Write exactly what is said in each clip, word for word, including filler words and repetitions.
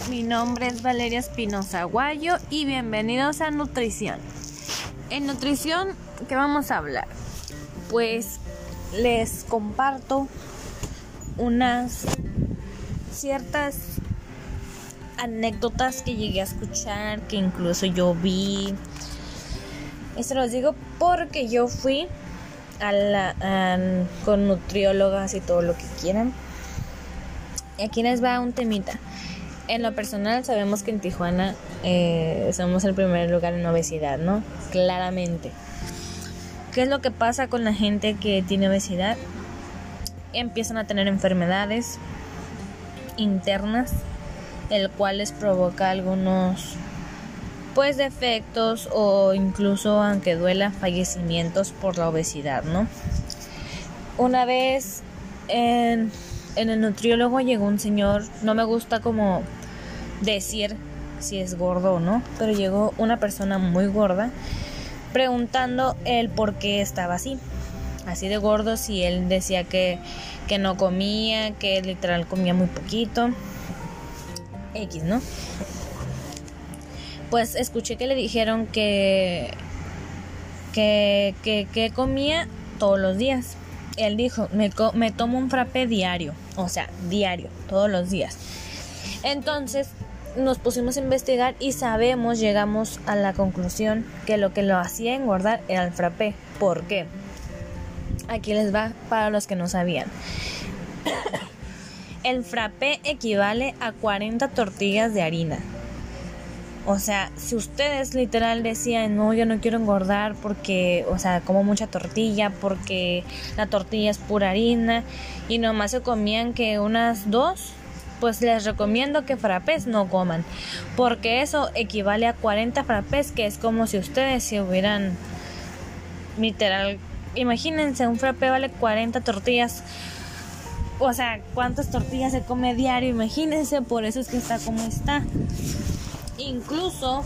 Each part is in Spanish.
Mi nombre es Valeria Espinosa Aguayo y bienvenidos a Nutrición. En Nutrición, ¿qué vamos a hablar? Pues les comparto unas ciertas anécdotas que llegué a escuchar, que incluso yo vi. Y se los digo porque yo fui a la, a, con nutriólogas y todo lo que quieran. Y aquí les va un temita. En lo personal sabemos que en Tijuana eh, somos el primer lugar en obesidad, ¿no? Claramente. ¿Qué es lo que pasa con la gente que tiene obesidad? Empiezan a tener enfermedades internas, el cual les provoca algunos pues defectos o incluso, aunque duela, fallecimientos por la obesidad, ¿no? Una vez en, en el nutriólogo llegó un señor, no me gusta como decir si es gordo o no, pero llegó una persona muy gorda preguntando el por qué estaba así, así de gordo, si él decía que, que no comía, que literal comía muy poquito, X, ¿no? Pues escuché que le dijeron que, que, que, que comía todos los días. Él dijo, me, me tomo un frappé diario, o sea, diario, todos los días. Entonces nos pusimos a investigar y sabemos, llegamos a la conclusión que lo que lo hacía engordar era el frappé. ¿Por qué? Aquí les va para los que no sabían. El frappé equivale a cuarenta tortillas de harina. O sea, si ustedes literal decían, no, yo no quiero engordar porque, o sea, como mucha tortilla, porque la tortilla es pura harina, y nomás se comían que unas dos, pues les recomiendo que frappés no coman, porque eso equivale a cuarenta frappés, que es como si ustedes se hubieran, literal, imagínense, un frappé vale cuarenta tortillas. O sea, ¿cuántas tortillas se come diario? Imagínense, por eso es que está como está. Incluso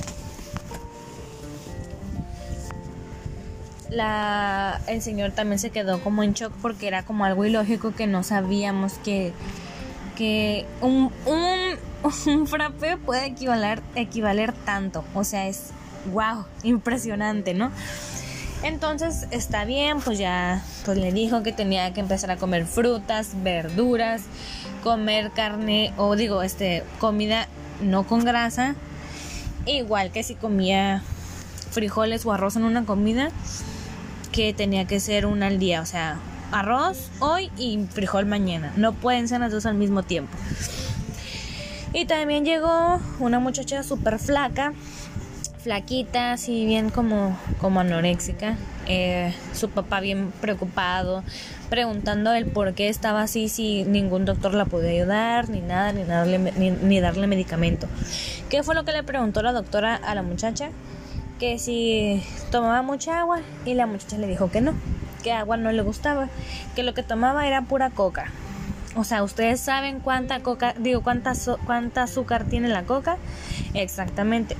la, el señor también se quedó como en shock porque era como algo ilógico, que no sabíamos que, que un, un, un frappé puede equivaler, equivaler tanto. O sea, es wow, impresionante, ¿no? Entonces está bien, pues ya pues le dijo que tenía que empezar a comer frutas, verduras, comer carne, o digo, este, comida no con grasa, igual que si comía frijoles o arroz en una comida, que tenía que ser una al día, o sea, arroz hoy y frijol mañana, no pueden ser las dos al mismo tiempo. Y también llegó una muchacha súper flaca, flaquita, así bien como, como anoréxica, eh, su papá bien preocupado, preguntando el por qué estaba así, si ningún doctor la podía ayudar, ni nada, ni darle, ni, ni darle medicamento. ¿Qué fue lo que le preguntó la doctora a la muchacha? Que si tomaba mucha agua, y la muchacha le dijo que no, que agua no le gustaba, que lo que tomaba era pura coca. O sea, ¿ustedes saben cuánta coca, digo, cuánta, cuánta azúcar tiene la coca? Exactamente.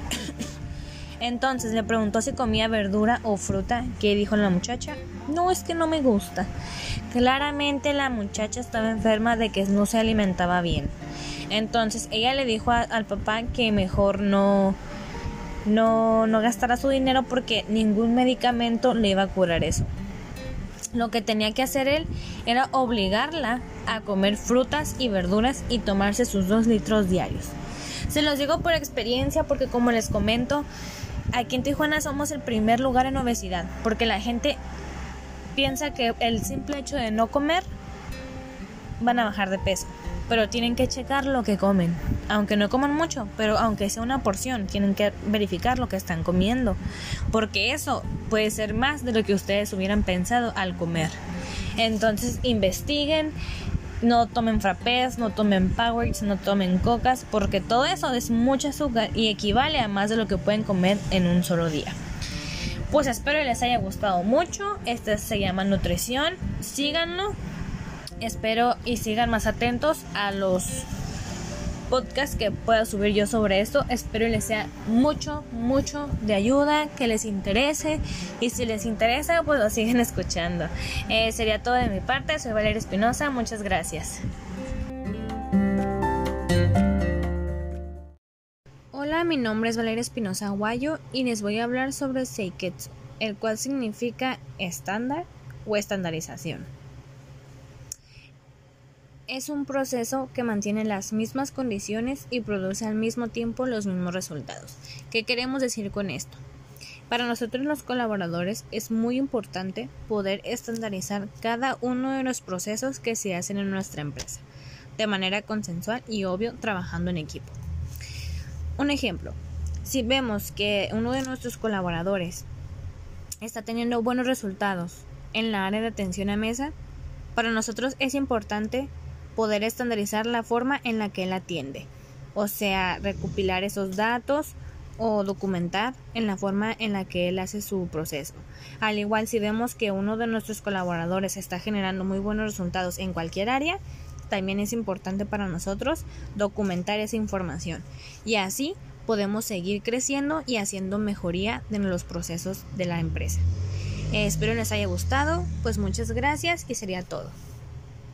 Entonces le preguntó si comía verdura o fruta. ¿Qué dijo la muchacha? No, es que no me gusta. Claramente la muchacha estaba enferma de que no se alimentaba bien. Entonces ella le dijo a, al papá que mejor no, no, no gastara su dinero, porque ningún medicamento le iba a curar eso. Lo que tenía que hacer él era obligarla a comer frutas y verduras y tomarse sus dos litros diarios. Se los digo por experiencia, porque como les comento, aquí en Tijuana somos el primer lugar en obesidad, porque la gente piensa que el simple hecho de no comer van a bajar de peso, pero tienen que checar lo que comen, aunque no coman mucho, pero aunque sea una porción, tienen que verificar lo que están comiendo, porque eso puede ser más de lo que ustedes hubieran pensado al comer. Entonces investiguen. No tomen frappés, no tomen Powerades, no tomen cocas, porque todo eso es mucho azúcar y equivale a más de lo que pueden comer en un solo día. Pues espero les haya gustado mucho. Este se llama Nutrición. Síganlo. Espero y sigan más atentos a los podcasts que pueda subir yo sobre esto. Espero les sea mucho, mucho de ayuda, que les interese, y si les interesa, pues lo siguen escuchando. Eh, sería todo de mi parte. Soy Valeria Espinosa, muchas gracias. mi nombre es Valeria Espinosa Aguayo y les voy a hablar sobre Seiketsu, el cual significa estándar o estandarización. Es un proceso que mantiene las mismas condiciones y produce al mismo tiempo los mismos resultados. ¿Qué queremos decir con esto? Para nosotros los colaboradores es muy importante poder estandarizar cada uno de los procesos que se hacen en nuestra empresa, de manera consensual y obvio trabajando en equipo. Un ejemplo, si vemos que uno de nuestros colaboradores está teniendo buenos resultados en la área de atención a mesa, para nosotros es importante poder estandarizar la forma en la que él atiende, o sea, recopilar esos datos o documentar en la forma en la que él hace su proceso. Al igual, si vemos que uno de nuestros colaboradores está generando muy buenos resultados en cualquier área, también es importante para nosotros documentar esa información y así podemos seguir creciendo y haciendo mejoría de los procesos de la empresa. Eh, espero les haya gustado, pues muchas gracias y sería todo.